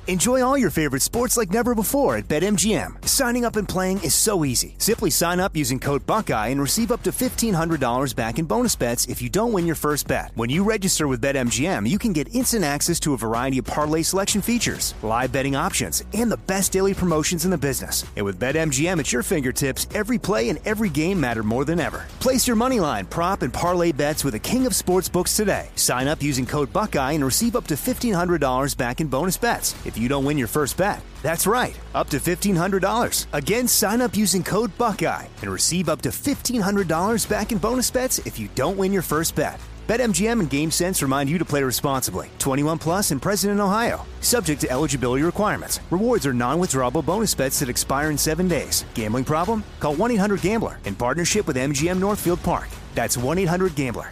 Enjoy all your favorite sports like never before at BetMGM. Signing up and playing is so easy. Simply sign up using code Buckeye and receive up to $1,500 back in bonus bets if you don't win your first bet. When you register with BetMGM, you can get instant access to a variety of parlay selection features, live betting options, and the best daily promotions in the business. And with BetMGM at your fingertips, every play and every game matter more than ever. Place your moneyline, prop, and parlay bets with the king of sportsbooks today. Sign up using code Buckeye and receive up to $1,500 back in bonus bets if you don't win your first bet. That's right, up to $1,500. Again, sign up using code Buckeye and receive up to $1,500 back in bonus bets if you don't win your first bet. BetMGM and GameSense remind you to play responsibly. 21 plus and present in Ohio. Subject to eligibility requirements. Rewards are non-withdrawable bonus bets that expire in 7 days. Gambling problem? Call 1-800-GAMBLER in partnership with MGM Northfield Park. That's 1-800-GAMBLER.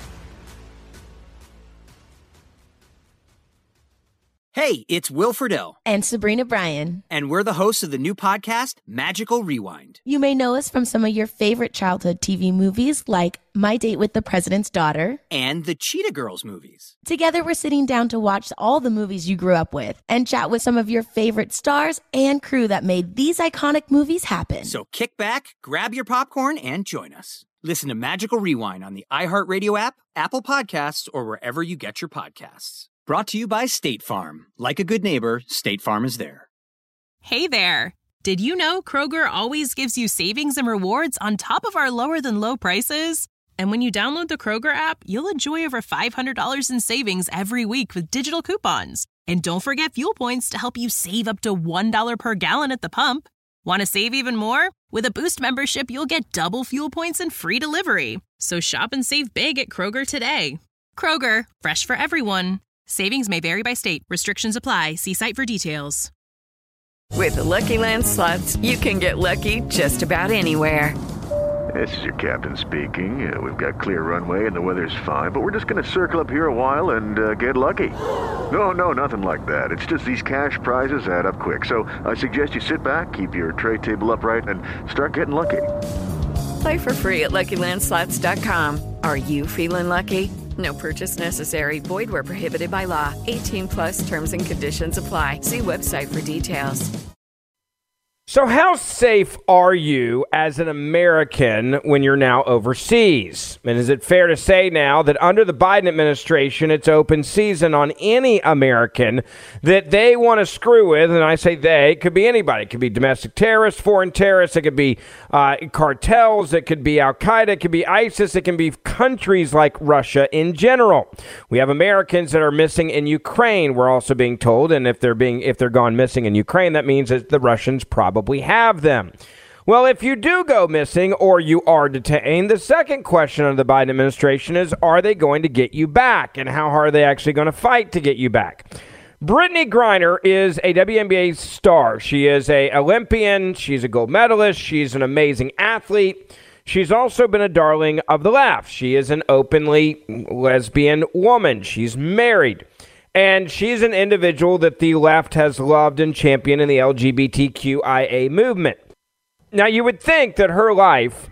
Hey, it's Will Friedle. And Sabrina Bryan. And we're the hosts of the new podcast, Magical Rewind. You may know us from some of your favorite childhood TV movies like My Date with the President's Daughter. And the Cheetah Girls movies. Together, we're sitting down to watch all the movies you grew up with and chat with some of your favorite stars and crew that made these iconic movies happen. So kick back, grab your popcorn, and join us. Listen to Magical Rewind on the iHeartRadio app, Apple Podcasts, or wherever you get your podcasts. Brought to you by State Farm. Like a good neighbor, State Farm is there. Hey there. Did you know Kroger always gives you savings and rewards on top of our lower than low prices? And when you download the Kroger app, you'll enjoy over $500 in savings every week with digital coupons. And don't forget fuel points to help you save up to $1 per gallon at the pump. Want to save even more? With a Boost membership, you'll get double fuel points and free delivery. So shop and save big at Kroger today. Kroger, fresh for everyone. Savings may vary by state. Restrictions apply. See site for details. With the Lucky Land Slots, you can get lucky just about anywhere. This is your captain speaking. We've got clear runway and the weather's fine, but we're just going to circle up here a while and get lucky. No, nothing like that. It's just these cash prizes add up quick. So I suggest you sit back, keep your tray table upright, and start getting lucky. Play for free at LuckyLandSlots.com. Are you feeling lucky? No purchase necessary. Void where prohibited by law. 18 plus terms and conditions apply. See website for details. So how safe are you as an American when you're now overseas? And is it fair to say now that under the Biden administration, it's open season on any American that they want to screw with? And I say they, it could be anybody. It could be domestic terrorists, foreign terrorists. It could be cartels. It could be Al-Qaeda. It could be ISIS. It can be countries like Russia in general. We have Americans that are missing in Ukraine, we're also being told. And if they're gone missing in Ukraine, that means that the Russians probably have them. Well, if you do go missing or you are detained, the second question of the Biden administration is, are they going to get you back? And how hard are they actually going to fight to get you back? Brittney Griner is a WNBA star. She is an Olympian. She's a gold medalist. She's an amazing athlete. She's also been a darling of the left. She is an openly lesbian woman. She's married. And she's an individual that the left has loved and championed in the LGBTQIA movement. Now, you would think that her life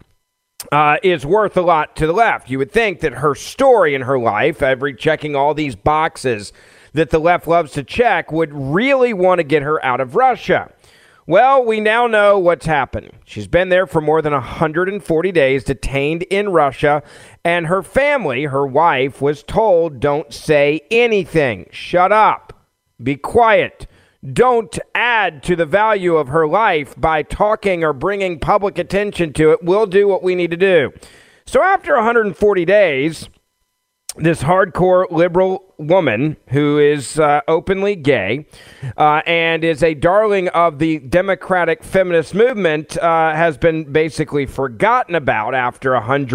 is worth a lot to the left. You would think that her story in her life, checking all these boxes that the left loves to check, would really want to get her out of Russia. Well, we now know what's happened. She's been there for more than 140 days, detained in Russia, and her family, her wife, was told, don't say anything. Shut up. Be quiet. Don't add to the value of her life by talking or bringing public attention to it. We'll do what we need to do. So after 140 days, this hardcore liberal woman who is openly gay and is a darling of the democratic feminist movement has been basically forgotten about after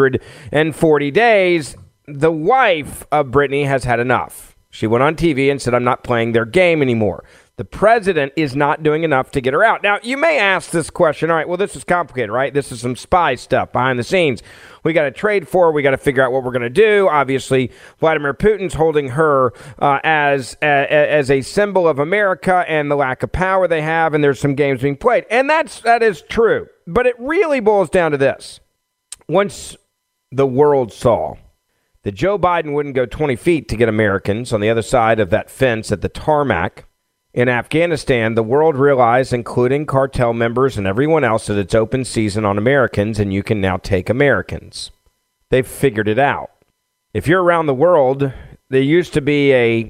140 days. The wife of Brittney has had enough. She went on TV and said, I'm not playing their game anymore. The president is not doing enough to get her out. Now, you may ask this question. All right, well, this is complicated, right? This is some spy stuff behind the scenes. We got to trade for her. We got to figure out what we're going to do. Obviously, Vladimir Putin's holding her as a symbol of America and the lack of power they have, and there's some games being played. And that is true. But it really boils down to this. Once the world saw that Joe Biden wouldn't go 20 feet to get Americans on the other side of that fence at the tarmac in Afghanistan, the world realized, including cartel members and everyone else, that it's open season on Americans, and you can now take Americans. They've figured it out. If you're around the world, there used to be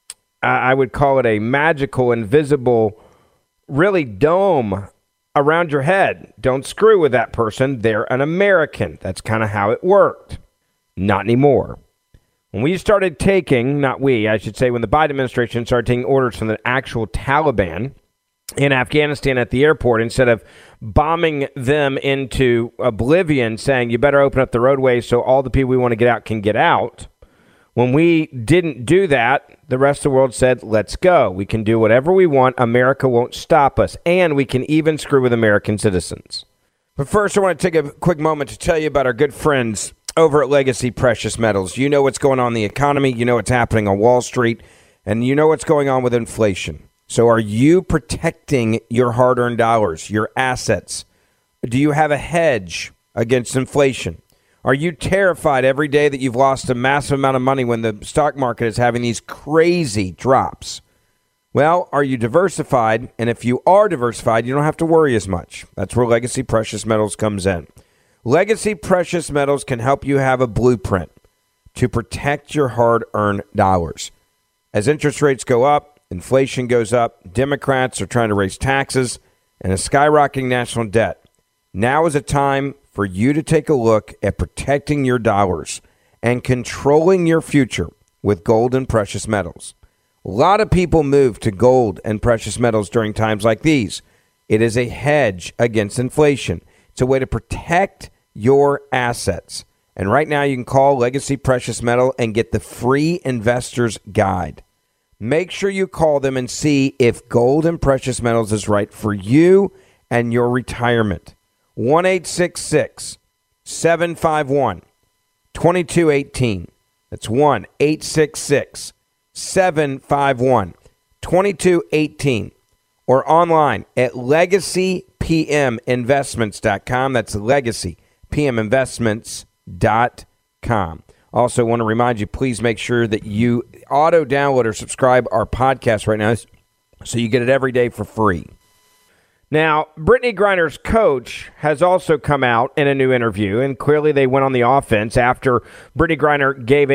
I would call it a magical, invisible, really dome around your head. Don't screw with that person. They're an American. That's kind of how it worked. Not anymore. When we started taking, not we, I should say, when the Biden administration started taking orders from the actual Taliban in Afghanistan at the airport, instead of bombing them into oblivion, saying you better open up the roadways so all the people we want to get out can get out. When we didn't do that, the rest of the world said, let's go. We can do whatever we want. America won't stop us. And we can even screw with American citizens. But first, I want to take a quick moment to tell you about our good friends over at Legacy Precious Metals. You know what's going on in the economy. You know what's happening on Wall Street. And you know what's going on with inflation. So are you protecting your hard-earned dollars, your assets? Do you have a hedge against inflation? Are you terrified every day that you've lost a massive amount of money when the stock market is having these crazy drops? Well, are you diversified? And if you are diversified, you don't have to worry as much. That's where Legacy Precious Metals comes in. Legacy Precious Metals can help you have a blueprint to protect your hard-earned dollars. As interest rates go up, inflation goes up, Democrats are trying to raise taxes, and a skyrocketing national debt. Now is a time for you to take a look at protecting your dollars and controlling your future with gold and precious metals. A lot of people move to gold and precious metals during times like these. It is a hedge against inflation. It's a way to protect your assets. And right now you can call Legacy Precious Metal and get the free investor's guide. Make sure you call them and see if gold and precious metals is right for you and your retirement. 1-866-751-2218. That's 1-866-751-2218. Or online at legacypminvestments.com. That's legacypminvestments.com. Also want to remind you, please make sure that you auto-download or subscribe our podcast right now so you get it every day for free. Now, Brittney Griner's coach has also come out in a new interview, and clearly they went on the offense after Brittney Griner gave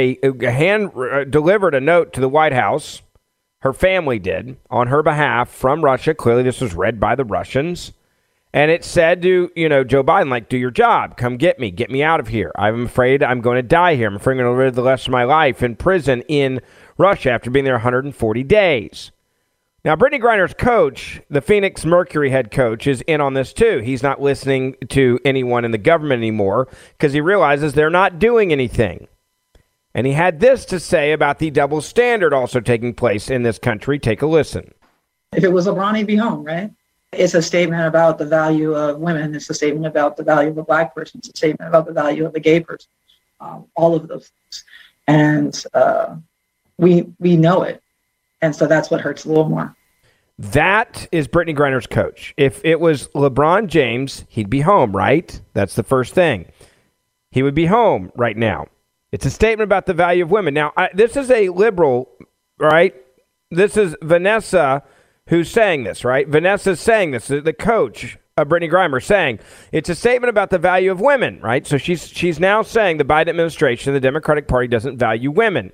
delivered a note to the White House. Her family did, on her behalf from Russia. Clearly this was read by the Russians. And it said to, Joe Biden, do your job. Come get me out of here. I'm afraid I'm going to die here. I'm afraid I'm going to live the rest of my life in prison in Russia after being there 140 days. Now, Brittney Griner's coach, the Phoenix Mercury head coach, is in on this too. He's not listening to anyone in the government anymore because he realizes they're not doing anything. And he had this to say about the double standard also taking place in this country. Take a listen. If it was LeBron, he'd be home, right? It's a statement about the value of women. It's a statement about the value of a black person. It's a statement about the value of a gay person. All of those things. And we know it. And so that's what hurts a little more. That is Brittney Griner's coach. If it was LeBron James, he'd be home, right? That's the first thing. He would be home right now. It's a statement about the value of women. Now, this is a liberal, right? This is Vanessa who's saying this, right? Vanessa's saying this, the coach of Brittney Griner saying it's a statement about the value of women, right? So she's now saying the Biden administration, the Democratic Party, doesn't value women.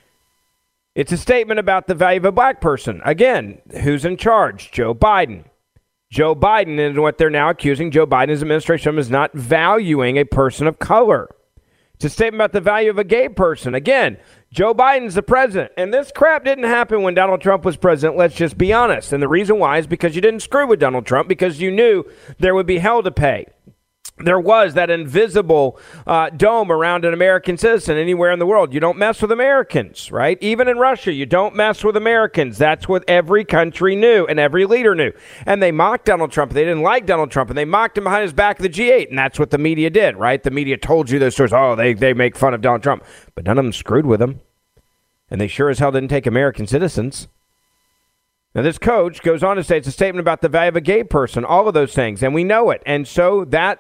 It's a statement about the value of a black person. Again, who's in charge? Joe Biden. Joe Biden, and what they're now accusing Joe Biden's administration is not valuing a person of color. It's a statement about the value of a gay person. Again, Joe Biden's the president. And this crap didn't happen when Donald Trump was president. Let's just be honest. And the reason why is because you didn't screw with Donald Trump, because you knew there would be hell to pay. There was that invisible dome around an American citizen anywhere in the world. You don't mess with Americans, right? Even in Russia, you don't mess with Americans. That's what every country knew and every leader knew. And they mocked Donald Trump. They didn't like Donald Trump, and they mocked him behind his back at the G8. And that's what the media did, right? The media told you those stories. Oh, they make fun of Donald Trump. But none of them screwed with him. And they sure as hell didn't take American citizens. Now, this coach goes on to say it's a statement about the value of a gay person, all of those things. And we know it. And so that's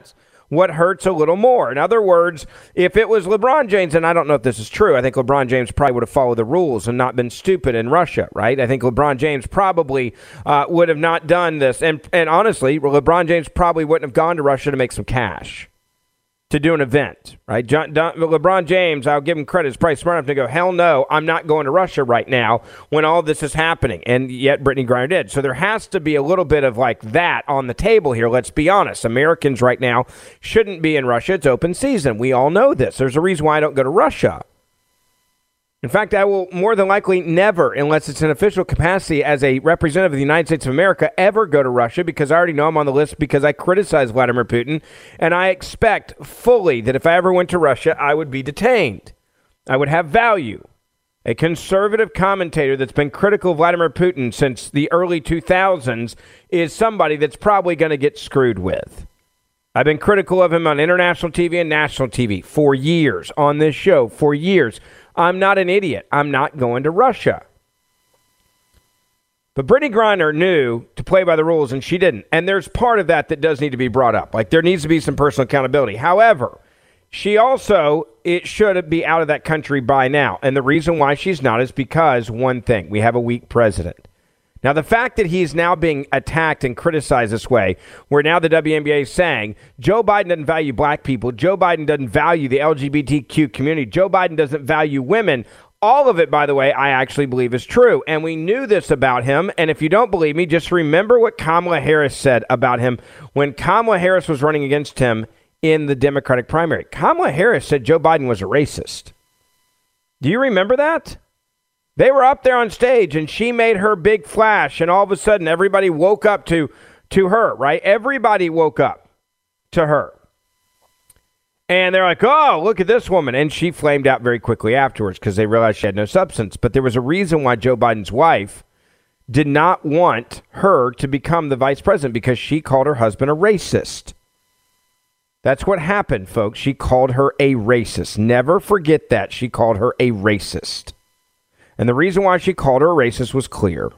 what hurts a little more. In other words, if it was LeBron James, and I don't know if this is true, I think LeBron James probably would have followed the rules and not been stupid in Russia, right? I think LeBron James probably would have not done this. And honestly, LeBron James probably wouldn't have gone to Russia to make some cash, to do an event, right? LeBron James, I'll give him credit, is probably smart enough to go, hell no, I'm not going to Russia right now when all this is happening. And yet Brittany Griner did. So there has to be a little bit of like that on the table here. Let's be honest. Americans right now shouldn't be in Russia. It's open season. We all know this. There's a reason why I don't go to Russia. In fact, I will more than likely never, unless it's an official capacity as a representative of the United States of America, ever go to Russia, because I already know I'm on the list because I criticize Vladimir Putin, and I expect fully that if I ever went to Russia, I would be detained. I would have value. A conservative commentator that's been critical of Vladimir Putin since the early 2000s is somebody that's probably going to get screwed with. I've been critical of him on international TV and national TV for years, on this show for years. I'm not an idiot. I'm not going to Russia. But Brittany Griner knew to play by the rules, and she didn't. And there's part of that does need to be brought up. Like, there needs to be some personal accountability. However, she also, it should be out of that country by now. And the reason why she's not is because, one thing, we have a weak president. Now, the fact that he's now being attacked and criticized this way, where now the WNBA is saying Joe Biden doesn't value black people, Joe Biden doesn't value the LGBTQ community, Joe Biden doesn't value women, all of it, by the way, I actually believe is true. And we knew this about him. And if you don't believe me, just remember what Kamala Harris said about him when Kamala Harris was running against him in the Democratic primary. Kamala Harris said Joe Biden was a racist. Do you remember that? They were up there on stage, and she made her big flash, and all of a sudden, everybody woke up to her, right? Everybody woke up to her. And they're like, oh, look at this woman. And she flamed out very quickly afterwards because they realized she had no substance. But there was a reason why Joe Biden's wife did not want her to become the vice president, because she called her husband a racist. That's what happened, folks. She called her a racist. Never forget that. She called her a racist. And the reason why she called her a racist was clear.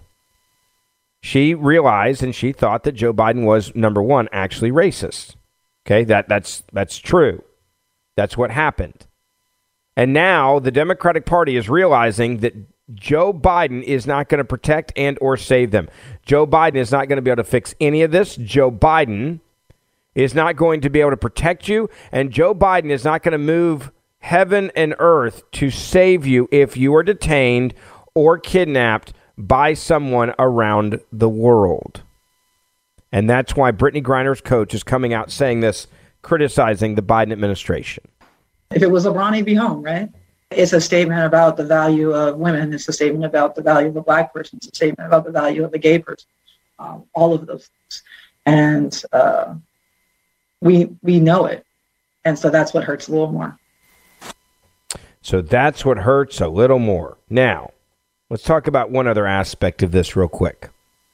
She realized and she thought that Joe Biden was, number one, actually racist. Okay, that's true. That's what happened. And now the Democratic Party is realizing that Joe Biden is not going to protect and or save them. Joe Biden is not going to be able to fix any of this. Joe Biden is not going to be able to protect you. And Joe Biden is not going to move heaven and earth to save you if you are detained or kidnapped by someone around the world. And that's why Brittany Griner's coach is coming out saying this, criticizing the Biden administration. If it was LeBron, he'd be home, right? It's a statement about the value of women. It's a statement about the value of a black person. It's a statement about the value of a gay person. All of those things. And we know it. And so that's what hurts a little more. So that's what hurts a little more. Now, let's talk about one other aspect of this real quick.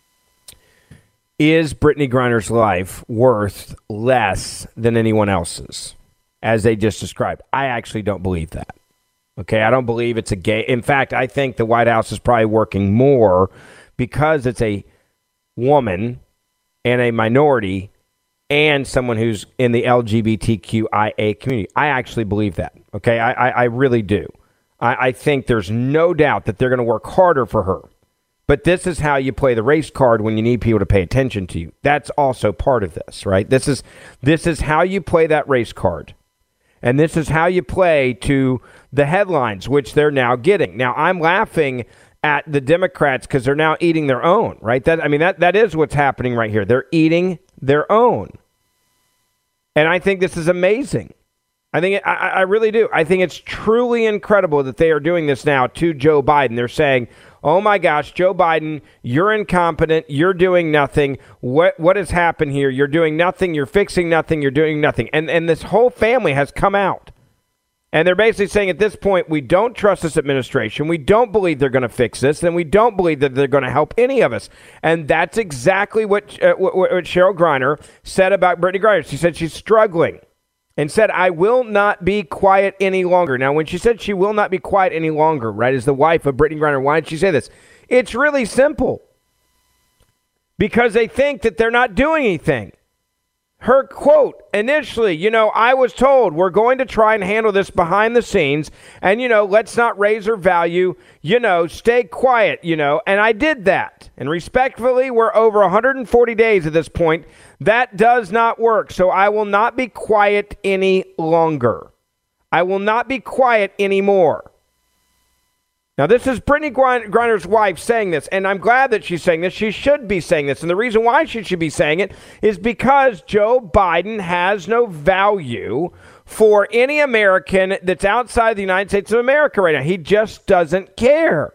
Is Brittany Griner's life worth less than anyone else's, as they just described? I actually don't believe that. Okay, I don't believe it's a gay. In fact, I think the White House is probably working more because it's a woman and a minority and someone who's in the LGBTQIA community. I actually believe that. Okay, I really do. I think there's no doubt that they're going to work harder for her. But this is how you play the race card when you need people to pay attention to you. That's also part of this, right? This is how you play that race card. And this is how you play to the headlines, which they're now getting. Now, I'm laughing at the Democrats because they're now eating their own, right? That is what's happening right here. They're eating their own. And I think this is amazing. I really do. I think it's truly incredible that they are doing this now to Joe Biden. They're saying, oh my gosh, Joe Biden, you're incompetent. You're doing nothing. What has happened here? You're doing nothing. You're fixing nothing. You're doing nothing. And this whole family has come out. And they're basically saying at this point, we don't trust this administration. We don't believe they're going to fix this. And we don't believe that they're going to help any of us. And that's exactly what Cheryl Griner said about Brittany Griner. She said she's struggling. And said, I will not be quiet any longer. Now, when she said she will not be quiet any longer, right, as the wife of Brittany Griner, why did she say this? It's really simple. Because they think that they're not doing anything. Her quote initially, I was told we're going to try and handle this behind the scenes and, let's not raise her value, stay quiet, and I did that. And respectfully, we're over 140 days at this point. That does not work. So I will not be quiet any longer. I will not be quiet anymore. Now, this is Brittany Griner's wife saying this, and I'm glad that she's saying this. She should be saying this, and the reason why she should be saying it is because Joe Biden has no value for any American that's outside the United States of America right now. He just doesn't care.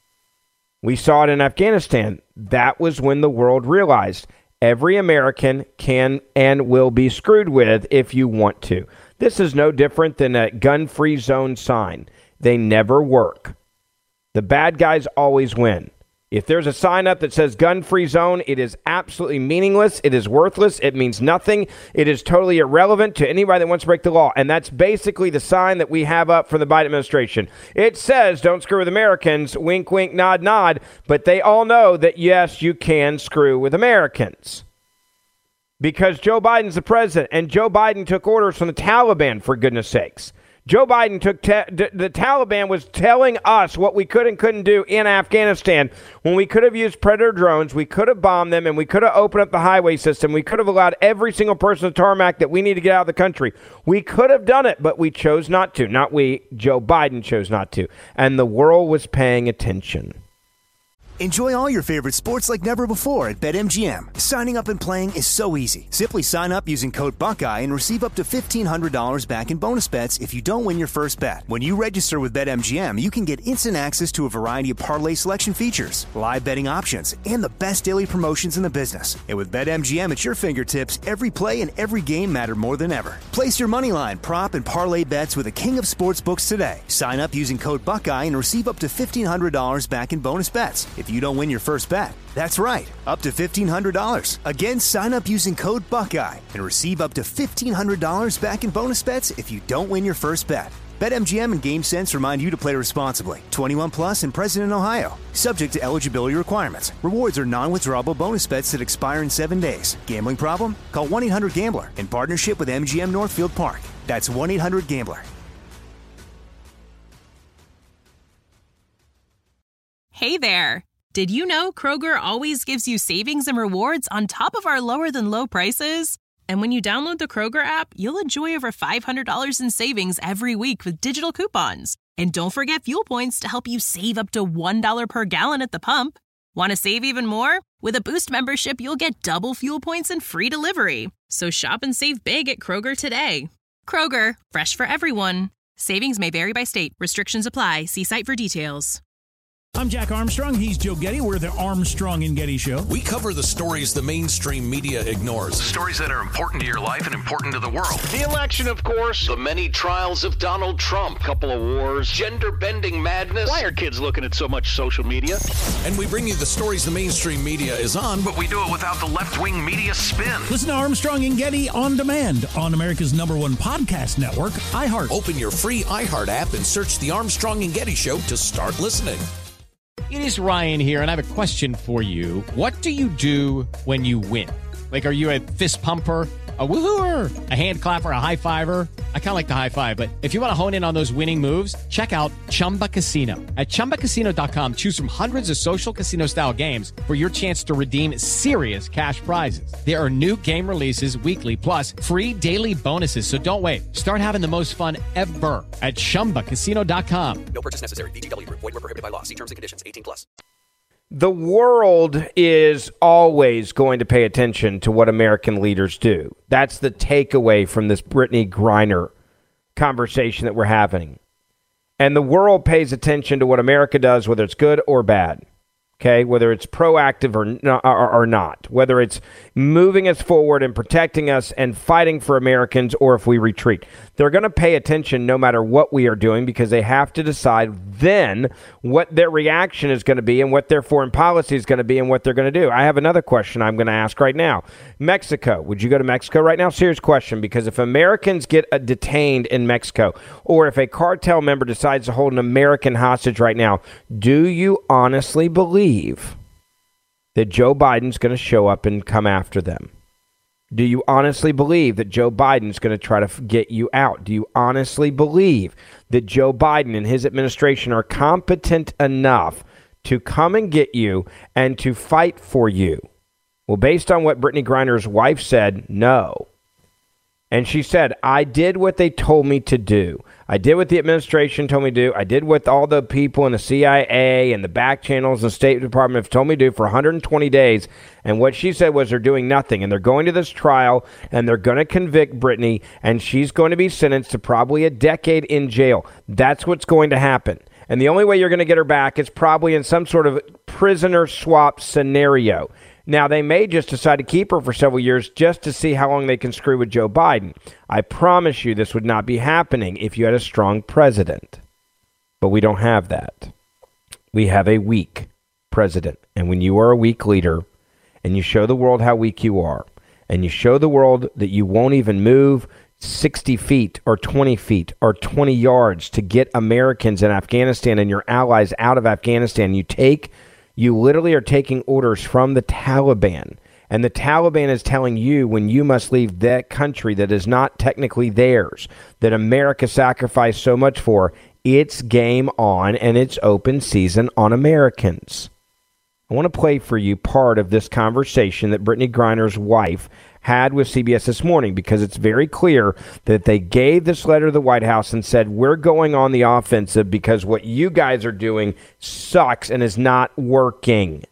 We saw it in Afghanistan. That was when the world realized every American can and will be screwed with if you want to. This is no different than a gun-free zone sign. They never work. The bad guys always win. If there's a sign up that says gun-free zone, it is absolutely meaningless. It is worthless. It means nothing. It is totally irrelevant to anybody that wants to break the law. And that's basically the sign that we have up for the Biden administration. It says, don't screw with Americans, wink, wink, nod, nod. But they all know that, yes, you can screw with Americans. Because Joe Biden's the president, and Joe Biden took orders from the Taliban, for goodness sakes. Joe Biden took the Taliban was telling us what we could and couldn't do in Afghanistan when we could have used Predator drones, we could have bombed them, and we could have opened up the highway system. We could have allowed every single person to tarmac that we need to get out of the country. We could have done it, but we chose not to. Not we, Joe Biden chose not to. And the world was paying attention. Enjoy all your favorite sports like never before at BetMGM. Signing up and playing is so easy. Simply sign up using code Buckeye and receive up to $1,500 back in bonus bets if you don't win your first bet. When you register with BetMGM, you can get instant access to a variety of parlay selection features, live betting options, and the best daily promotions in the business. And with BetMGM at your fingertips, every play and every game matter more than ever. Place your moneyline, prop, and parlay bets with the king of sportsbooks today. Sign up using code Buckeye and receive up to $1,500 back in bonus bets if you don't win your first bet. That's right, up to $1,500. Again, sign up using code Buckeye and receive up to $1,500 back in bonus bets if you don't win your first bet. BetMGM and GameSense remind you to play responsibly. 21 plus and present in Ohio. Subject to eligibility requirements. Rewards are non-withdrawable bonus bets that expire in 7 days. Gambling problem? Call 1-800-GAMBLER in partnership with MGM Northfield Park. That's 1-800-GAMBLER. Hey there. Did you know Kroger always gives you savings and rewards on top of our lower-than-low prices? And when you download the Kroger app, you'll enjoy over $500 in savings every week with digital coupons. And don't forget fuel points to help you save up to $1 per gallon at the pump. Want to save even more? With a Boost membership, you'll get double fuel points and free delivery. So shop and save big at Kroger today. Kroger, fresh for everyone. Savings may vary by state. Restrictions apply. See site for details. I'm Jack Armstrong. He's Joe Getty. We're the Armstrong and Getty Show. We cover the stories the mainstream media ignores. The stories that are important to your life and important to the world. The election, of course. The many trials of Donald Trump. Couple of wars. Gender-bending madness. Why are kids looking at so much social media? And we bring you the stories the mainstream media is on, but we do it without the left-wing media spin. Listen to Armstrong and Getty on demand on America's #1 podcast network, iHeart. Open your free iHeart app and search the Armstrong and Getty Show to start listening. It is Ryan here, and I have a question for you. What do you do when you win? Like, are you a fist pumper, a woohooer, a hand clapper, a high fiver? I kind of like the high five, but if you want to hone in on those winning moves, check out Chumba Casino. At ChumbaCasino.com, choose from hundreds of social casino-style games for your chance to redeem serious cash prizes. There are new game releases weekly, plus free daily bonuses, so don't wait. Start having the most fun ever at ChumbaCasino.com. No purchase necessary. VGW Group. Void where prohibited by law. See terms and conditions. 18 plus. The world is always going to pay attention to what American leaders do. That's the takeaway from this Brittany Griner conversation that we're having. And the world pays attention to what America does, whether it's good or bad. Okay, whether it's proactive or not, whether it's moving us forward and protecting us and fighting for Americans, or if we retreat. They're going to pay attention no matter what we are doing, because they have to decide then what their reaction is going to be and what their foreign policy is going to be and what they're going to do. I have another question I'm going to ask right now. Mexico. Would you go to Mexico right now? Serious question, because if Americans get detained in Mexico, or if a cartel member decides to hold an American hostage right now, do you honestly believe that Joe Biden's going to show up and come after them? Do you honestly believe that Joe Biden's going to try to get you out? Do you honestly believe that Joe Biden and his administration are competent enough to come and get you and to fight for you? Well, based on what Brittany Griner's wife said, no. And she said, I did what they told me to do. I did what the administration told me to do. I did what all the people in the CIA and the back channels and State Department have told me to do for 120 days. And what she said was they're doing nothing. And they're going to this trial, and they're going to convict Brittany, and she's going to be sentenced to probably a decade in jail. That's what's going to happen. And the only way you're going to get her back is probably in some sort of prisoner swap scenario. Now, they may just decide to keep her for several years just to see how long they can screw with Joe Biden. I promise you this would not be happening if you had a strong president. But we don't have that. We have a weak president. And when you are a weak leader and you show the world how weak you are, and you show the world that you won't even move 60 feet or 20 feet or 20 yards to get Americans in Afghanistan and your allies out of Afghanistan, you literally are taking orders from the Taliban. And the Taliban is telling you when you must leave that country that is not technically theirs, that America sacrificed so much for. It's game on, and it's open season on Americans. I want to play for you part of this conversation that Brittany Griner's wife had with CBS this morning, because it's very clear that they gave this letter to the White House and said, we're going on the offensive because what you guys are doing sucks and is not working.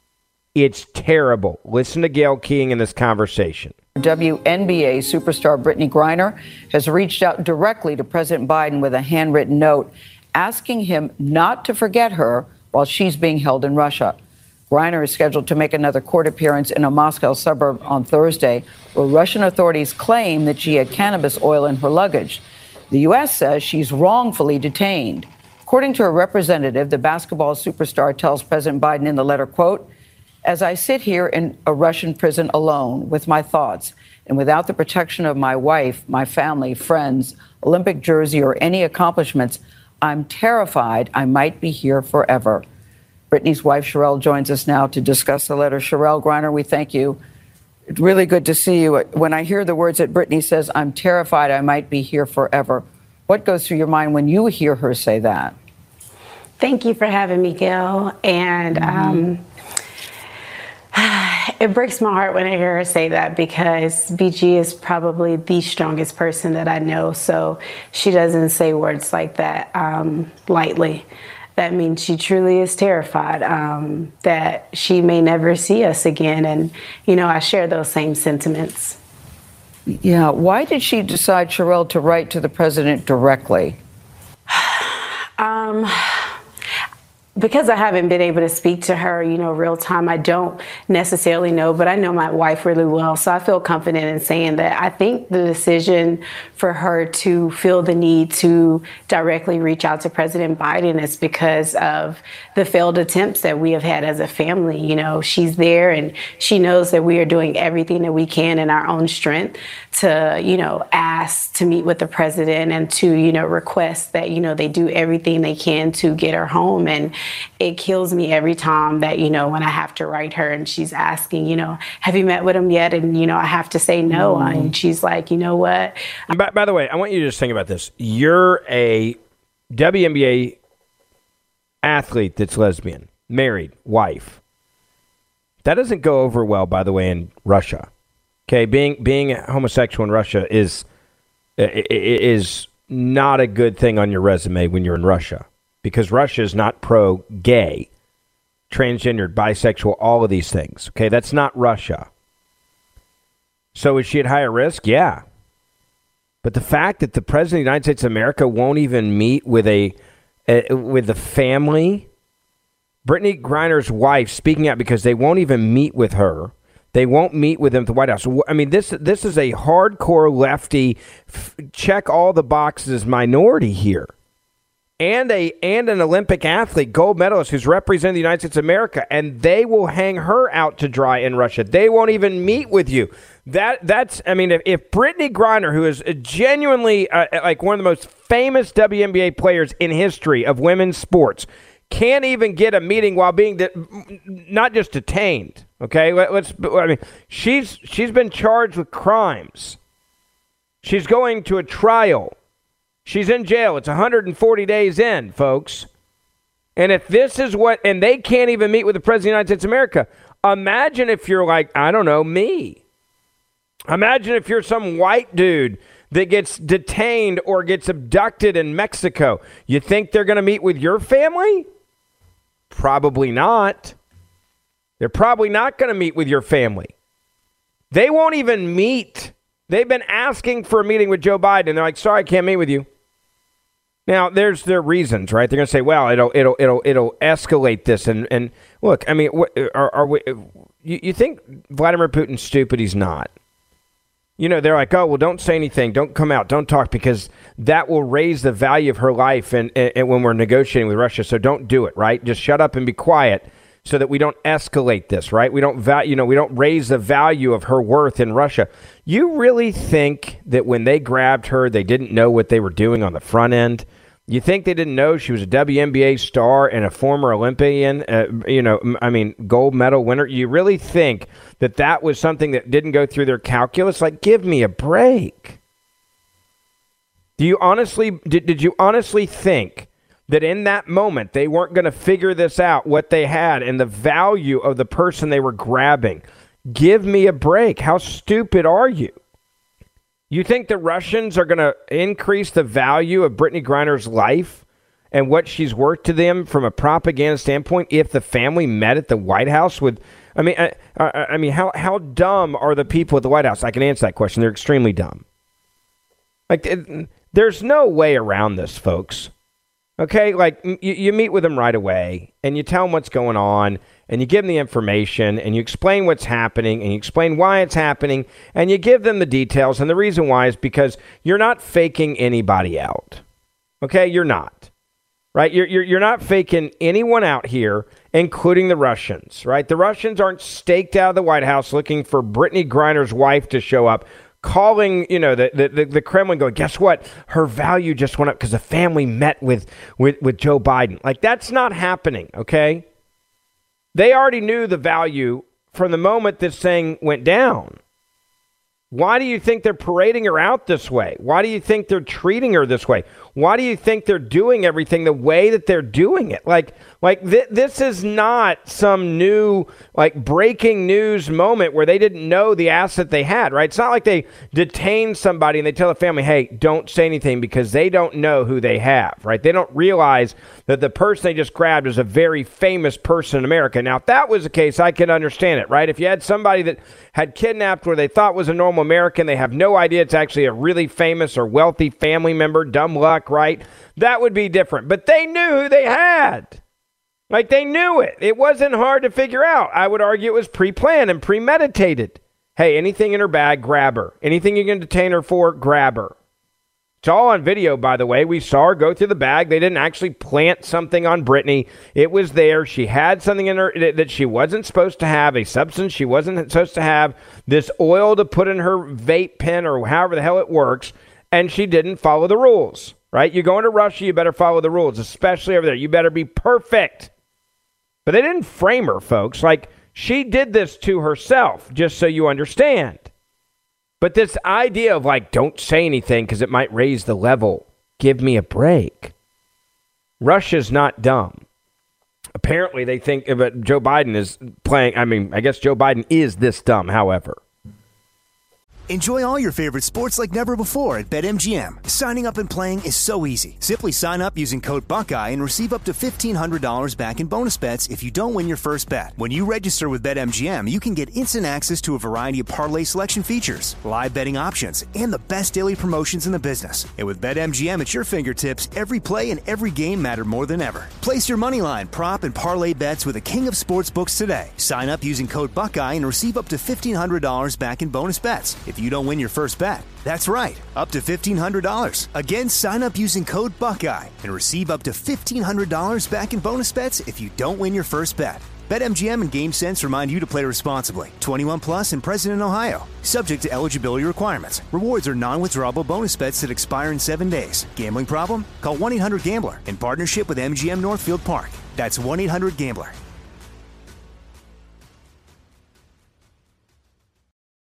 It's terrible. Listen to Gayle King in this conversation. WNBA superstar Brittany Griner has reached out directly to President Biden with a handwritten note asking him not to forget her while she's being held in Russia. Griner is scheduled to make another court appearance in a Moscow suburb on Thursday, where Russian authorities claim that she had cannabis oil in her luggage. The U.S. says she's wrongfully detained. According to a representative, the basketball superstar tells President Biden in the letter, quote, as I sit here in a Russian prison alone with my thoughts and without the protection of my wife, my family, friends, Olympic jersey, or any accomplishments, I'm terrified I might be here forever. Brittany's wife, Sherelle, joins us now to discuss the letter. Sherelle Griner, we thank you. It's really good to see you. When I hear the words that Brittany says, I'm terrified I might be here forever, what goes through your mind when you hear her say that? Thank you for having me, Gail. And it breaks my heart when I hear her say that, because BG is probably the strongest person that I know. So she doesn't say words like that lightly. That means she truly is terrified that she may never see us again. And, you know, I share those same sentiments. Yeah. Why did she decide, Sherelle, to write to the president directly? Because I haven't been able to speak to her, you know, real time, I don't necessarily know, but I know my wife really well. So I feel confident in saying that I think the decision for her to feel the need to directly reach out to President Biden is because of the failed attempts that we have had as a family. You know, she's there and she knows that we are doing everything that we can in our own strength to, you know, ask to meet with the president and to, you know, request that, you know, they do everything they can to get her home. And it kills me every time that, you know, when I have to write her and she's asking, you know, have you met with him yet? And, you know, I have to say no. And she's like, you know what? By the way, I want you to just think about this. You're a WNBA athlete that's lesbian, married, wife. That doesn't go over well, by the way, in Russia. Okay, being homosexual in Russia is not a good thing on your resume when you're in Russia, because Russia is not pro-gay, transgendered, bisexual, all of these things. Okay, that's not Russia. So is she at higher risk? Yeah. But the fact that the president of the United States of America won't even meet with with the family, Brittany Griner's wife speaking out because they won't even meet with her. They won't meet with him at the White House. I mean, this is a hardcore lefty, check all the boxes minority here. And an Olympic athlete, gold medalist, who's representing the United States of America, and they will hang her out to dry in Russia. They won't even meet with you. That's I mean, if Brittany Griner, who is genuinely like one of the most famous WNBA players in history of women's sports, can't even get a meeting while being not just detained, Okay, she's been charged with crimes. She's going to a trial. She's in jail. It's 140 days in, folks. And if this is and they can't even meet with the President of the United States of America, imagine if you're like, I don't know, me. Imagine if you're some white dude that gets detained or gets abducted in Mexico. You think they're going to meet with your family? Probably not. They're probably not going to meet with your family. They won't even meet. They've been asking for a meeting with Joe Biden, and they're like, sorry, I can't meet with you. Now, there's their reasons, right? They're going to say, well, it'll escalate this. And look, I mean, you think Vladimir Putin's stupid? He's not. You know, they're like, oh, well, don't say anything. Don't come out. Don't talk, because that will raise the value of her life and when we're negotiating with Russia. So don't do it, right? Just shut up and be quiet so that we don't escalate this, right? We don't we don't raise the value of her worth in Russia. You really think that when they grabbed her, they didn't know what they were doing on the front end? You think they didn't know she was a WNBA star and a former Olympian, gold medal winner? You really think that was something that didn't go through their calculus? Like, give me a break. Did you honestly think that in that moment they weren't going to figure this out, what they had and the value of the person they were grabbing? Give me a break. How stupid are you? You think the Russians are going to increase the value of Brittany Griner's life and what she's worth to them from a propaganda standpoint if the family met at the White House with? How dumb are the people at the White House? I can answer that question. They're extremely dumb. There's no way around this, folks. Okay, you meet with them right away and you tell them what's going on and you give them the information and you explain what's happening and you explain why it's happening and you give them the details. And the reason why is because you're not faking anybody out. Okay, you're not. Right? You're not faking anyone out here, including the Russians. Right? The Russians aren't staked out of the White House looking for Brittany Griner's wife to show up, calling, the Kremlin going, guess what? Her value just went up because the family met with Joe Biden. Like, that's not happening, okay? They already knew the value from the moment this thing went down. Why do you think they're parading her out this way? Why do you think they're treating her this way? Why do you think they're doing everything the way that they're doing it? This is not some new, breaking news moment where they didn't know the asset they had, right? It's not like they detain somebody and they tell the family, hey, don't say anything, because they don't know who they have, right? They don't realize that the person they just grabbed is a very famous person in America. Now, if that was the case, I could understand it, right? If you had somebody that had kidnapped where they thought was a normal American, they have no idea it's actually a really famous or wealthy family member, dumb luck, right? That would be different. But they knew who they had. They knew it. It wasn't hard to figure out. I would argue it was pre-planned and premeditated. Hey, anything in her bag, grab her. Anything you can detain her for, grab her. It's all on video, by the way. We saw her go through the bag. They didn't actually plant something on Brittany. It was there. She had something in her that she wasn't supposed to have, a substance she wasn't supposed to have, this oil to put in her vape pen or however the hell it works, and she didn't follow the rules, right? You go into Russia, you better follow the rules, especially over there. You better be perfect. But they didn't frame her, folks. She did this to herself, just so you understand. But this idea of don't say anything because it might raise the level. Give me a break. Russia's not dumb. Apparently they think that Joe Biden is playing. I guess Joe Biden is this dumb, however. Enjoy all your favorite sports like never before at BetMGM. Signing up and playing is so easy. Simply sign up using code Buckeye and receive up to $1,500 back in bonus bets if you don't win your first bet. When you register with BetMGM, you can get instant access to a variety of parlay selection features, live betting options, and the best daily promotions in the business. And with BetMGM at your fingertips, every play and every game matter more than ever. Place your moneyline, prop, and parlay bets with the king of sportsbooks today. Sign up using code Buckeye and receive up to $1,500 back in bonus bets if you don't win your first bet. That's right, up to $1,500. Again, sign up using code Buckeye and receive up to $1,500 back in bonus bets if you don't win your first bet. BetMGM and GameSense remind you to play responsibly. 21 plus and present in Ohio. Subject to eligibility requirements. Rewards are non-withdrawable bonus bets that expire in 7 days. Gambling problem? Call 1-800-GAMBLER in partnership with MGM Northfield Park. That's 1-800-GAMBLER.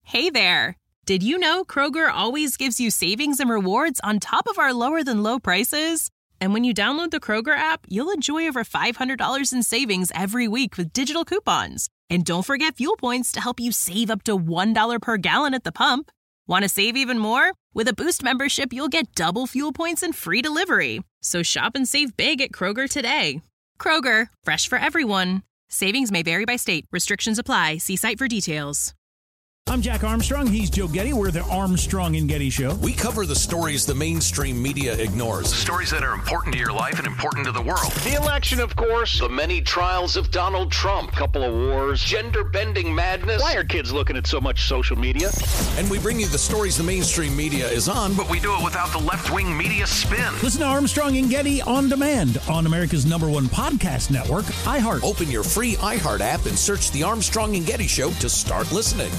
Hey there! Did you know Kroger always gives you savings and rewards on top of our lower-than-low prices? And when you download the Kroger app, you'll enjoy over $500 in savings every week with digital coupons. And don't forget fuel points to help you save up to $1 per gallon at the pump. Want to save even more? With a Boost membership, you'll get double fuel points and free delivery. So shop and save big at Kroger today. Kroger, fresh for everyone. Savings may vary by state. Restrictions apply. See site for details. I'm Jack Armstrong. He's Joe Getty. We're the Armstrong and Getty Show. We cover the stories the mainstream media ignores. Stories that are important to your life and important to the world. The election, of course. The many trials of Donald Trump. Couple of wars. Gender-bending madness. Why are kids looking at so much social media? And we bring you the stories the mainstream media is on, but we do it without the left-wing media spin. Listen to Armstrong and Getty on demand on America's #1 podcast network, iHeart. Open your free iHeart app and search The Armstrong and Getty Show to start listening.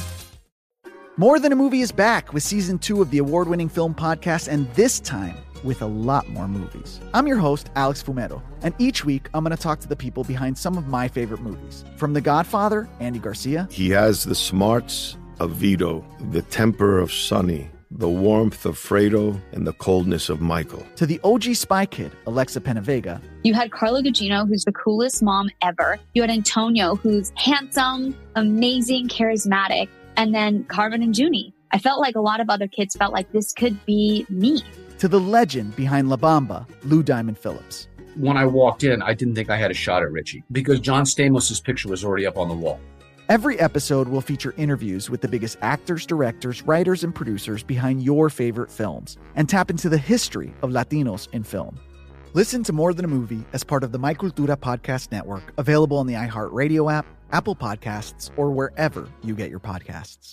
More Than a Movie is back with Season 2 of the award-winning film podcast, and this time with a lot more movies. I'm your host, Alex Fumero, and each week I'm going to talk to the people behind some of my favorite movies. From The Godfather, Andy Garcia. He has the smarts of Vito, the temper of Sonny, the warmth of Fredo, and the coldness of Michael. To the OG Spy Kid, Alexa Penavega. You had Carla Gugino, who's the coolest mom ever. You had Antonio, who's handsome, amazing, charismatic. And then Carmen and Junie. I felt like a lot of other kids felt like this could be me. To the legend behind La Bamba, Lou Diamond Phillips. When I walked in, I didn't think I had a shot at Richie because John Stamos' picture was already up on the wall. Every episode will feature interviews with the biggest actors, directors, writers, and producers behind your favorite films and tap into the history of Latinos in film. Listen to More Than a Movie as part of the My Cultura podcast network, available on the iHeartRadio app, Apple Podcasts, or wherever you get your podcasts.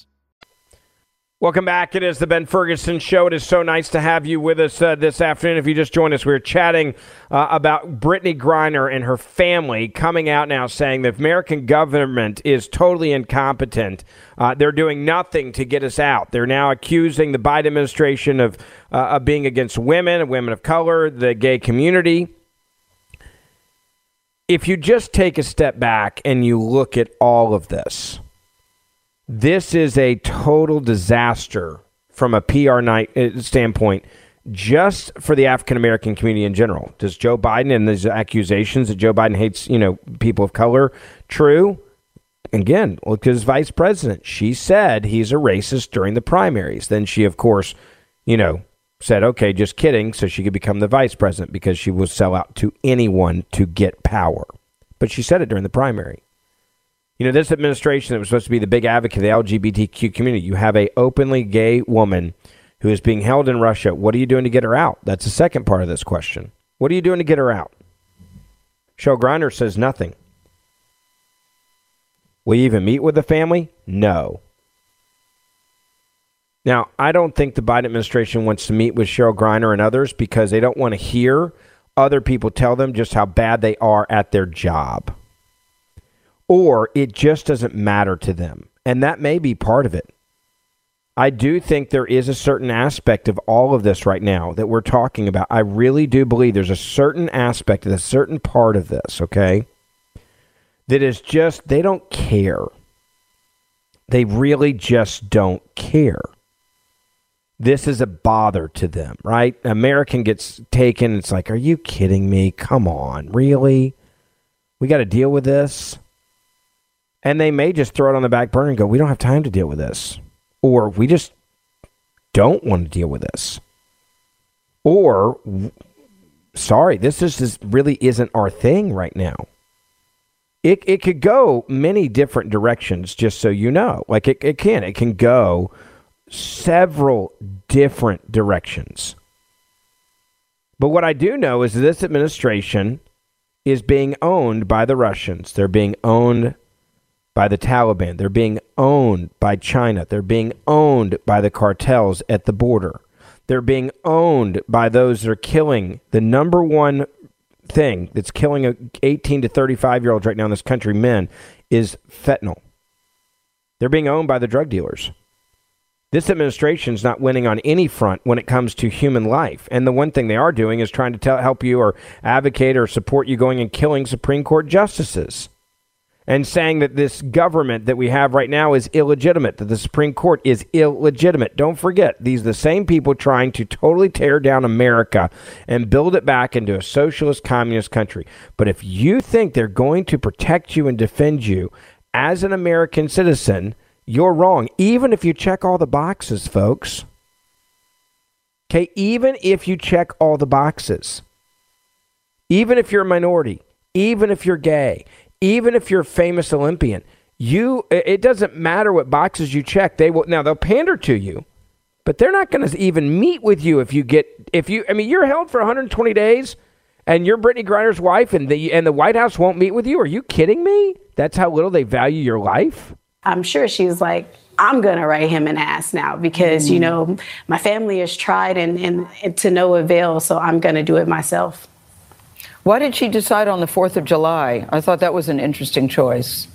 Welcome back. It is the Ben Ferguson Show. It is so nice to have you with us this afternoon. If you just joined us, we were chatting about Brittany Griner and her family coming out now saying the American government is totally incompetent. They're doing nothing to get us out. They're now accusing the Biden administration of being against women and women of color, the gay community. If you just take a step back and you look at all of this, this is a total disaster from a PR standpoint, just for the African-American community in general. Does Joe Biden and these accusations that Joe Biden hates, people of color, true? Again, look at his vice president. She said he's a racist during the primaries. Then she, of course, said, okay, just kidding, so she could become the vice president because she will sell out to anyone to get power. But she said it during the primary. This administration that was supposed to be the big advocate of the LGBTQ community, you have a openly gay woman who is being held in Russia. What are you doing to get her out? That's the second part of this question. What are you doing to get her out? Cheryl Griner says nothing. Will you even meet with the family? No. Now, I don't think the Biden administration wants to meet with Cheryl Griner and others because they don't want to hear other people tell them just how bad they are at their job. Or it just doesn't matter to them. And that may be part of it. I do think there is a certain aspect of all of this right now that we're talking about. I really do believe there's a certain aspect of a certain part of this, okay, that is just, they don't care. They really just don't care. This is a bother to them, right? American gets taken. It's like, are you kidding me? Come on, really? We got to deal with this? And they may just throw it on the back burner and go, we don't have time to deal with this. Or we just don't want to deal with this. Or, sorry, this really isn't our thing right now. It could go many different directions, just so you know. Like it can go several different directions. But what I do know is this administration is being owned by the Russians. They're being owned by the Taliban. They're being owned by China. They're being owned by the cartels at the border. They're being owned by those that are killing. The number one thing that's killing 18 to 35-year-olds right now in this country, men, is fentanyl. They're being owned by the drug dealers. This administration is not winning on any front when it comes to human life. And the one thing they are doing is trying to help you or advocate or support you going and killing Supreme Court justices. and saying that this government that we have right now is illegitimate, that the Supreme Court is illegitimate. Don't forget, these are the same people trying to totally tear down America and build it back into a socialist, communist country. But if you think they're going to protect you and defend you as an American citizen, you're wrong. Even if you check all the boxes, folks. Okay, even if you check all the boxes. Even if you're a minority, even if you're gay, even if you're a famous Olympian, it doesn't matter what boxes you check. They'll pander to you, but they're not going to even meet with you you're held for 120 days and you're Brittany Griner's wife and the White House won't meet with you. Are you kidding me? That's how little they value your life? I'm sure she's like, I'm going to write him an ass now because, my family has tried and to no avail, so I'm going to do it myself. Why did she decide on the 4th of July? I thought that was an interesting choice.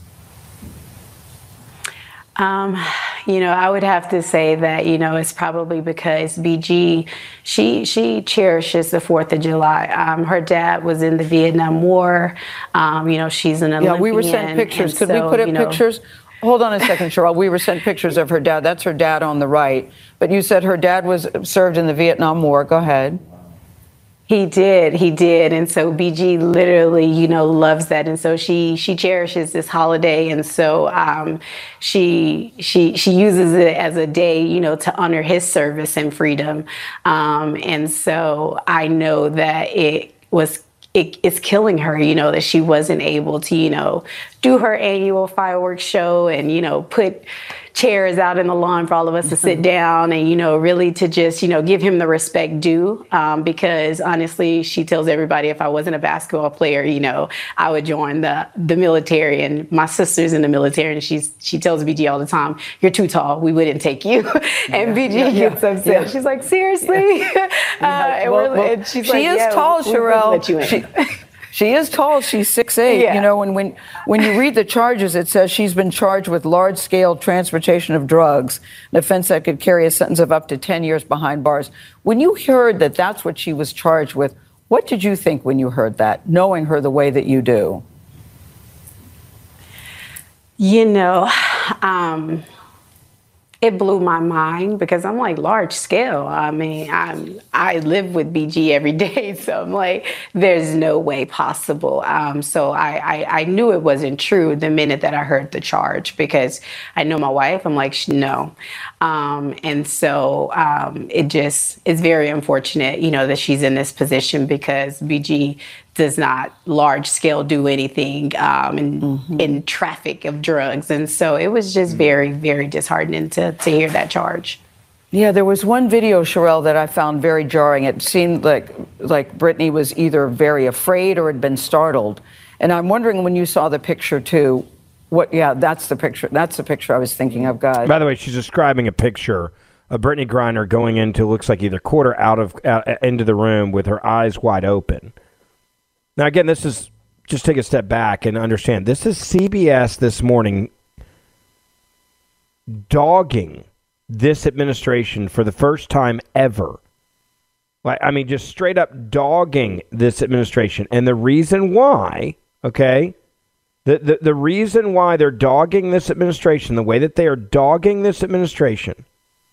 I would have to say that, it's probably because BG, she cherishes the 4th of July. Her dad was in the Vietnam War. She's an Olympian. Yeah, we were sent pictures. Could we put up pictures? Hold on a second, Cheryl. We were sent pictures of her dad. That's her dad on the right. But you said her dad was served in the Vietnam War. Go ahead. He did. And so BG literally, loves that. And so she cherishes this holiday. And so she uses it as a day, to honor his service and freedom. And so I know that it's killing her, that she wasn't able to, do her annual fireworks show and, put chairs out in the lawn for all of us to sit down and, really to just, give him the respect due. Because honestly, she tells everybody if I wasn't a basketball player, I would join the military, and my sister's in the military and she tells BG all the time, you're too tall. We wouldn't take you. And BG gets upset. Yeah. She's like, seriously? And she's she is tall, Cheryl. She is tall. She's 6'8". Yeah. When you read the charges, it says she's been charged with large-scale transportation of drugs, an offense that could carry a sentence of up to 10 years behind bars. When you heard that that's what she was charged with, what did you think when you heard that, knowing her the way that you do? It blew my mind because I'm like, large scale. I mean, I live with BG every day, so I'm like, there's no way possible. So I knew it wasn't true the minute that I heard the charge because I know my wife. I'm like, no. And so it's very unfortunate, that she's in this position because BG does not large scale do anything in traffic of drugs. And so it was just very, very disheartening to hear that charge. Yeah, there was one video, Cheryl, that I found very jarring. It seemed like Brittany was either very afraid or had been startled. And I'm wondering when you saw the picture too, that's the picture. That's the picture I was thinking of, guys. By the way, she's describing a picture of Brittany Griner going into, looks like either quarter out into the room with her eyes wide open. Now, again, this is, just take a step back and understand, this is CBS this morning dogging this administration for the first time ever. Just straight up dogging this administration. And the reason why, okay, the reason why they're dogging this administration, the way that they are dogging this administration,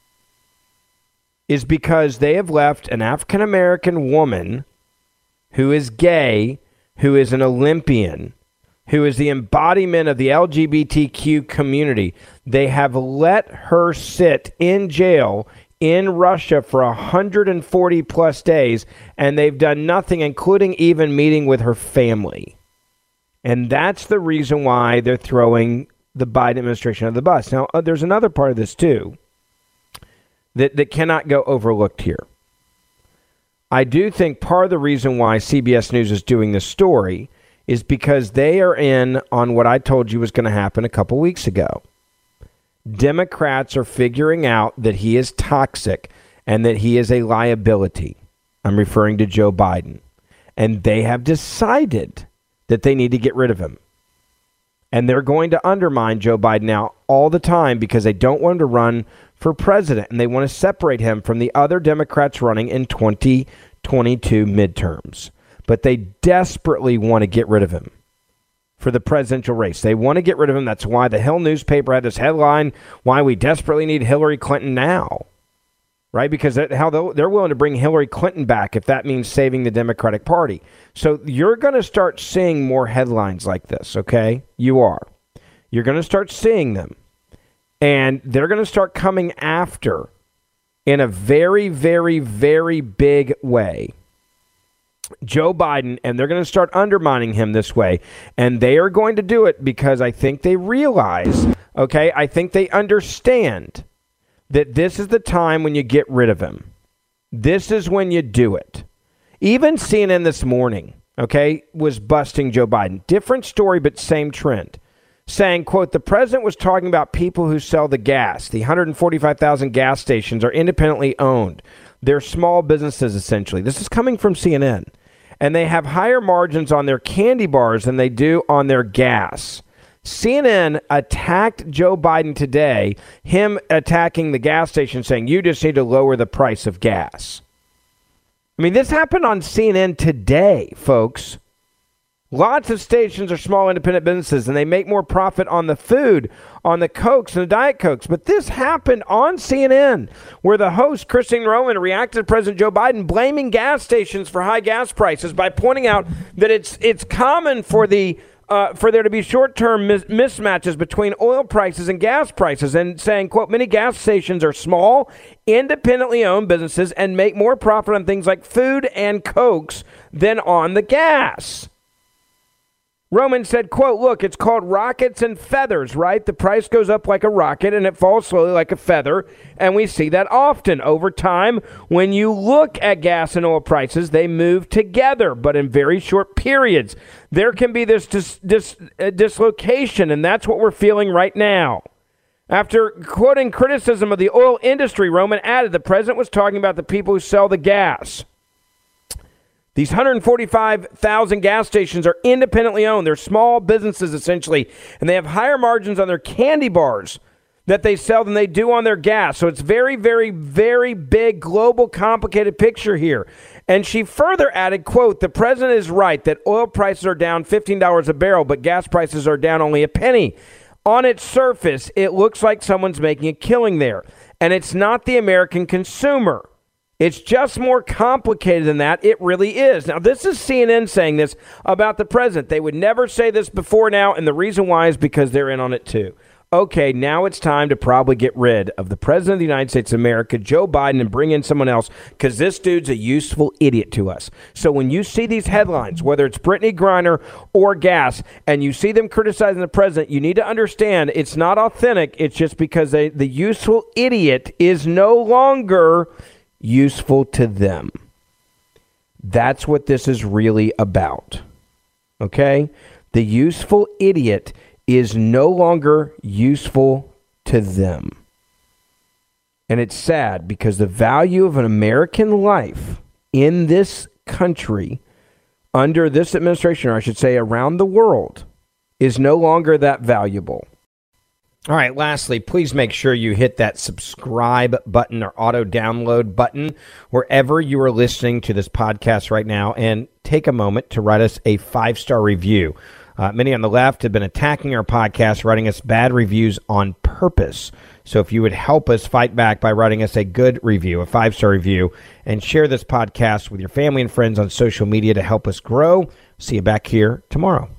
is because they have left an African-American woman who is gay, who is an Olympian, who is the embodiment of the LGBTQ community. They have let her sit in jail in Russia for 140 plus days, and they've done nothing, including even meeting with her family. And that's the reason why they're throwing the Biden administration under the bus. Now, there's another part of this, too, that cannot go overlooked here. I do think part of the reason why CBS News is doing this story is because they are in on what I told you was going to happen a couple weeks ago. Democrats are figuring out that he is toxic and that he is a liability. I'm referring to Joe Biden. And they have decided that they need to get rid of him. And they're going to undermine Joe Biden now all the time because they don't want him to run for president, and they want to separate him from the other Democrats running in 2022 midterms. But they desperately want to get rid of him. for the presidential race. They want to get rid of him. That's why the Hill newspaper had this headline, why we desperately need Hillary Clinton now, right? Because they're willing to bring Hillary Clinton back if that means saving the Democratic Party. So you're going to start seeing more headlines like this, okay? You are. You're going to start seeing them. And they're going to start coming after in a very, very, very big way Joe Biden, and they're going to start undermining him this way. And they are going to do it because I think they realize, okay, I think they understand that this is the time when you get rid of him. This is when you do it. Even CNN this morning, okay, was busting Joe Biden. Different story, but same trend. Saying, quote, the president was talking about people who sell the gas. The 145,000 gas stations are independently owned. They're small businesses, essentially. This is coming from CNN. And they have higher margins on their candy bars than they do on their gas. CNN attacked Joe Biden today, him attacking the gas station, saying, you just need to lower the price of gas. I mean, this happened on CNN today, folks. Lots of stations are small independent businesses, and they make more profit on the food, on the Cokes and the Diet Cokes. But this happened on CNN, where the host, Christine Roman, reacted to President Joe Biden blaming gas stations for high gas prices by pointing out that it's common for there to be short-term mismatches between oil prices and gas prices, and saying, quote, many gas stations are small, independently owned businesses and make more profit on things like food and Cokes than on the gas. Roman said, quote, look, it's called rockets and feathers, right? The price goes up like a rocket and it falls slowly like a feather. And we see that often over time. When you look at gas and oil prices, they move together, but in very short periods. There can be this dislocation, and that's what we're feeling right now. After quoting criticism of the oil industry, Roman added the president was talking about the people who sell the gas. These 145,000 gas stations are independently owned. They're small businesses, essentially, and they have higher margins on their candy bars that they sell than they do on their gas. So it's very, very, very big, global, complicated picture here. And she further added, quote, the president is right that oil prices are down $15 a barrel, but gas prices are down only a penny. On its surface, it looks like someone's making a killing there, and it's not the American consumer. It's just more complicated than that. It really is. Now, this is CNN saying this about the president. They would never say this before now, and the reason why is because they're in on it too. Okay, now it's time to probably get rid of the president of the United States of America, Joe Biden, and bring in someone else, because this dude's a useful idiot to us. So when you see these headlines, whether it's Brittany Griner or gas, and you see them criticizing the president, you need to understand it's not authentic. It's just because the useful idiot is no longer useful to them. That's what this is really about. Okay? The useful idiot is no longer useful to them. And it's sad because the value of an American life in this country, under this administration, or I should say around the world, is no longer that valuable. All right, lastly, please make sure you hit that subscribe button or auto download button wherever you are listening to this podcast right now, and take a moment to write us a 5-star review. Many on the left have been attacking our podcast, writing us bad reviews on purpose. So if you would help us fight back by writing us a good review, a 5-star review, and share this podcast with your family and friends on social media to help us grow. See you back here tomorrow.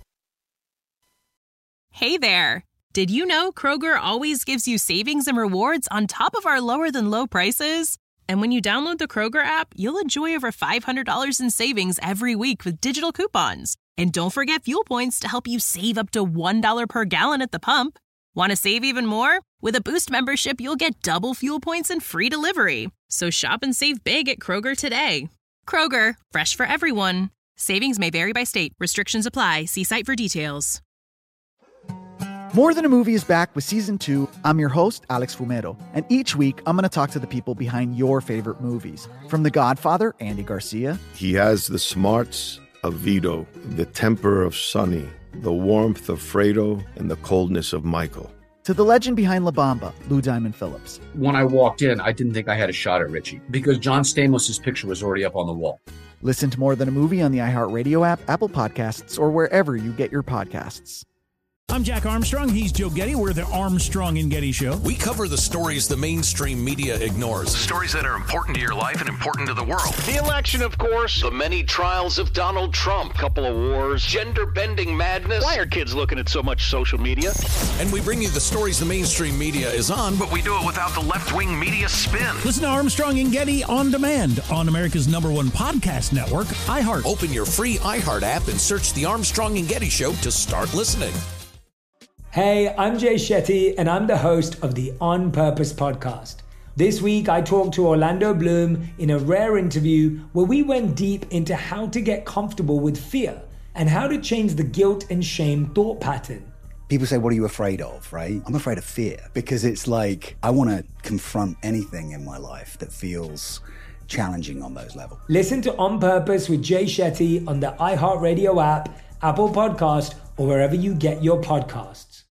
Hey there. Did you know Kroger always gives you savings and rewards on top of our lower than low prices? And when you download the Kroger app, you'll enjoy over $500 in savings every week with digital coupons. And don't forget fuel points to help you save up to $1 per gallon at the pump. Want to save even more? With a Boost membership, you'll get double fuel points and free delivery. So shop and save big at Kroger today. Kroger, fresh for everyone. Savings may vary by state. Restrictions apply. See site for details. More Than a Movie is back with Season 2. I'm your host, Alex Fumero, and each week I'm going to talk to the people behind your favorite movies. From The Godfather, Andy Garcia. He has the smarts of Vito, the temper of Sonny, the warmth of Fredo, and the coldness of Michael. To the legend behind La Bamba, Lou Diamond Phillips. When I walked in, I didn't think I had a shot at Richie because John Stamos' picture was already up on the wall. Listen to More Than a Movie on the iHeartRadio app, Apple Podcasts, or wherever you get your podcasts. I'm Jack Armstrong. He's Joe Getty. We're the Armstrong and Getty Show. We cover the stories the mainstream media ignores. Stories that are important to your life and important to the world. The election, of course. The many trials of Donald Trump. Couple of wars. Gender-bending madness. Why are kids looking at so much social media? And we bring you the stories the mainstream media is on, but we do it without the left-wing media spin. Listen to Armstrong and Getty on demand on America's #1 podcast network, iHeart. Open your free iHeart app and search The Armstrong and Getty Show to start listening. Hey, I'm Jay Shetty, and I'm the host of the On Purpose podcast. This week, I talked to Orlando Bloom in a rare interview where we went deep into how to get comfortable with fear and how to change the guilt and shame thought pattern. People say, what are you afraid of, right? I'm afraid of fear because it's like I want to confront anything in my life that feels challenging on those levels. Listen to On Purpose with Jay Shetty on the iHeartRadio app, Apple Podcast, or wherever you get your podcasts.